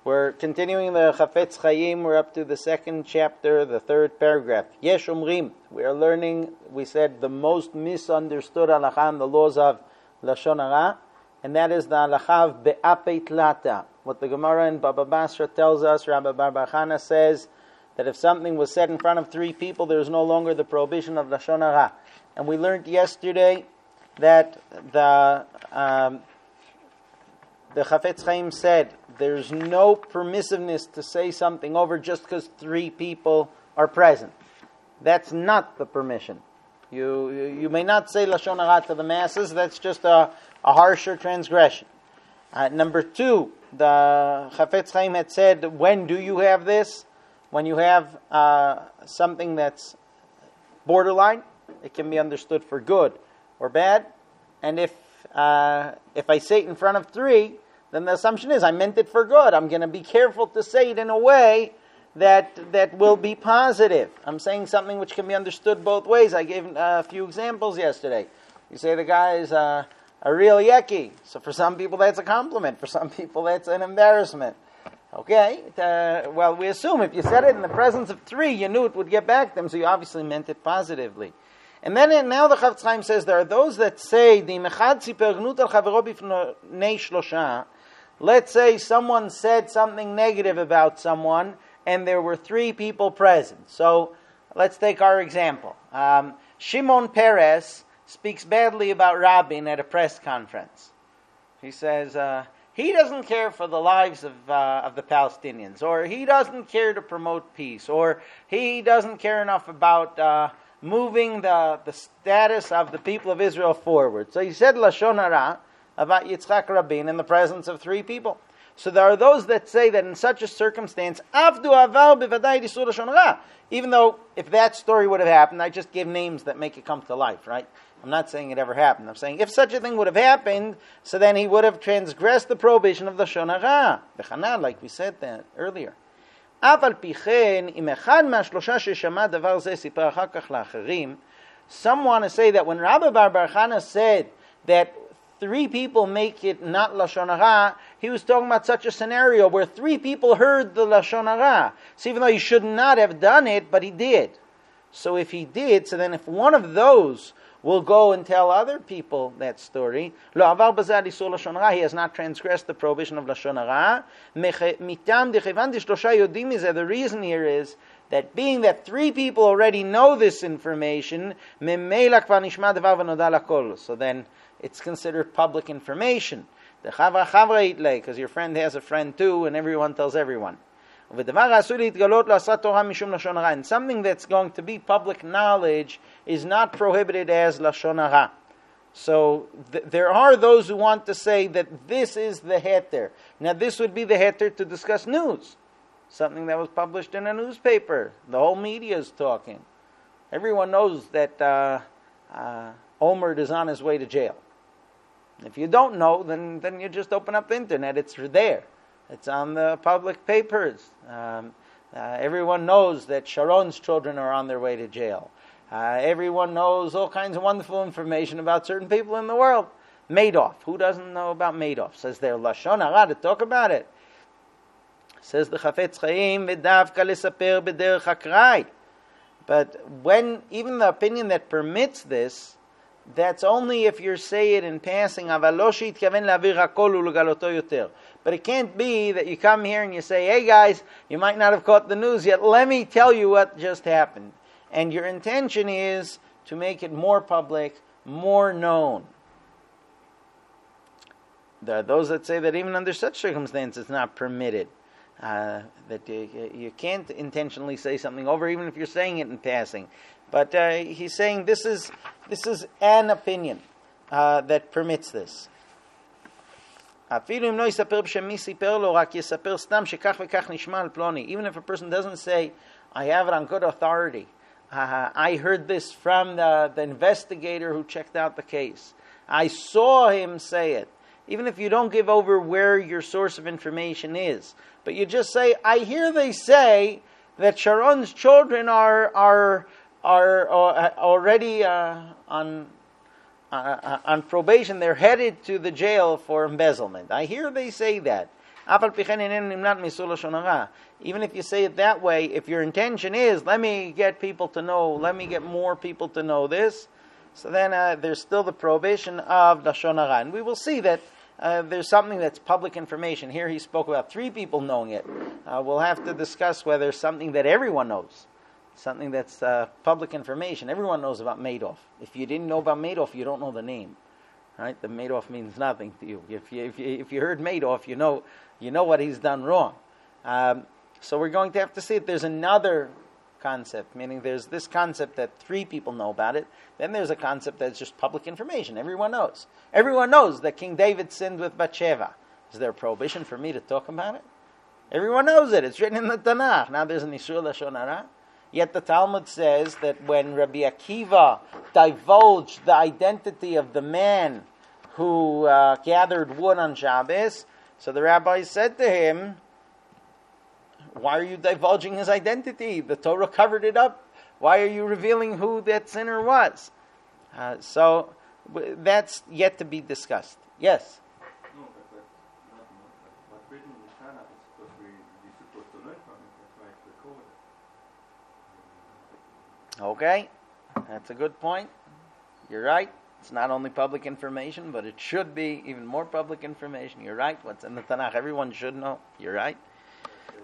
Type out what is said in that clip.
We're continuing the Chafetz Chaim. We're up to the second chapter, the third paragraph. Yesh Omrim. We are learning, we said, the most misunderstood halacha in the laws of Lashon Hara, and that is the halacha of Be'apei Tlata. What the Gemara in Baba Basra tells us, Rabbi Bar Bar Chana says, that if something was said in front of three people, there is no longer the prohibition of Lashon Hara. And we learned yesterday that the Chafetz Chaim said there's no permissiveness to say something over just because three people are present. That's not the permission. You may not say Lashon Hara to the masses. That's just a harsher transgression. Number two, the Chafetz Chaim had said, when do you have this? When you have something that's borderline, it can be understood for good or bad. And if I say it in front of three, then the assumption is I meant it for good. I'm going to be careful to say it in a way that will be positive. I'm saying something which can be understood both ways. I gave a few examples yesterday. You say the guy is a real yeki. So for some people that's a compliment. For some people that's an embarrassment. Okay, well, we assume if you said it in the presence of three, you knew it would get back to them, so you obviously meant it positively. And then now the Chafetz Chaim says there are those that say, let's say someone said something negative about someone, and there were three people present. So let's take our example. Shimon Peres speaks badly about Rabin at a press conference. He says, he doesn't care for the lives of the Palestinians, or he doesn't care to promote peace, or he doesn't care enough about moving the status of the people of Israel forward. So he said Lashon Hara about Yitzchak Rabin in the presence of three people. So there are those that say that in such a circumstance, Avdu Aval Bivadai Disur Lashon Hara. Even though if that story would have happened, I just give names that make it come to life, right? I'm not saying it ever happened. I'm saying if such a thing would have happened, so then he would have transgressed the prohibition of the Lashon Hara. B'chana, like we said that earlier. Someone want to say that when Rabbi Bar Bar Chana said that three people make it not Lashon Hara, he was talking about such a scenario where three people heard the Lashon Hara. So even though he should not have done it, but he did. So if he did, so then if one of those will go and tell other people that story, he has not transgressed the prohibition of Lashon Hara. The reason here is that being that three people already know this information, so then it's considered public information. Because your friend has a friend too, and everyone tells everyone. And something that's going to be public knowledge is not prohibited as Lashon Hara. So there are those who want to say that this is the heter. Now this would be the heter to discuss news. Something that was published in a newspaper. The whole media is talking. Everyone knows that Olmert is on his way to jail. If you don't know, then you just open up the internet. It's there. It's on the public papers. Everyone knows that Sharon's children are on their way to jail. Everyone knows all kinds of wonderful information about certain people in the world. Madoff. Who doesn't know about Madoff? Says there Lashon Hara to talk about it. Says the Chafetz Chaim, v'davka lesaper b'derech hakrai. But when even the opinion that permits this, that's only if you say it in passing. But it can't be that you come here and you say, hey guys, you might not have caught the news yet. Let me tell you what just happened. And your intention is to make it more public, more known. There are those that say that even under such circumstances it's not permitted. That you can't intentionally say something over, even if you're saying it in passing. But he's saying this is an opinion that permits this. Even if a person doesn't say, I have it on good authority. I heard this from the investigator who checked out the case. I saw him say it. Even if you don't give over where your source of information is, but you just say, I hear they say that Sharon's children are already on probation. They're headed to the jail for embezzlement. I hear they say that. Even if you say it that way, if your intention is, let me get people to know, let me get more people to know this, so then there's still the prohibition of Lashon Hara. And we will see that there's something that's public information. Here he spoke about 3 people knowing it. We'll have to discuss whether it's something that everyone knows, something that's public information. Everyone knows about Madoff. If you didn't know about Madoff, you don't know the name. Right? The Madoff means nothing to you. If you heard Madoff, you know what he's done wrong. So we're going to have to see if there's another concept, meaning there's this concept that 3 people know about it. Then there's a concept that's just public information. Everyone knows. Everyone knows that King David sinned with Bathsheba. Is there a prohibition for me to talk about it? Everyone knows it. It's written in the Tanakh. Now there's an Isur Lashon Hara. Yet the Talmud says that when Rabbi Akiva divulged the identity of the man who gathered wood on Shabbos, so the rabbi said to him, why are you divulging his identity? The Torah covered it up. Why are you revealing who that sinner was? So that's yet to be discussed. Yes? No, what's written in the Tanakh is supposed to learn from it. That's why it's recorded. Okay, that's a good point. You're right. It's not only public information, but it should be even more public information. You're right. What's in the Tanakh, everyone should know. You're right.